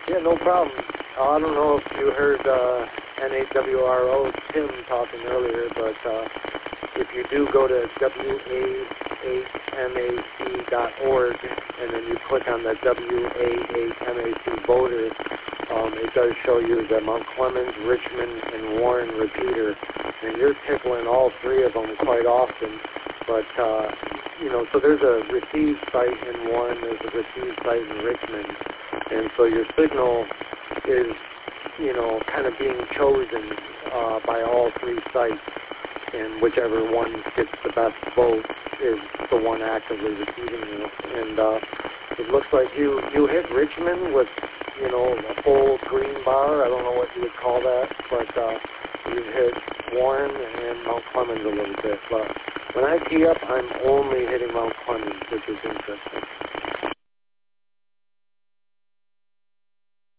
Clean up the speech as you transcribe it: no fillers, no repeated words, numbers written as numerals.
Yeah, no problem. I don't know if you heard NAWRO Tim talking earlier, but if you do go to wa8mac.org and then you click on the wa8mac voter, it does show you the Mount Clemens, Richmond, and Warren repeater, and you're tickling all three of them quite often. But so there's a receive site in Warren, there's a receive site in Richmond, and so your signal is, kind of being chosen by all three sites, and whichever one gets the best vote is the one actively receiving you. And it looks like you hit Richmond with, a full green bar. I don't know what you would call that, but you hit Warren and Mount Clemens a little bit. But when I tee up, I'm only hitting Mount Clemens, which is interesting.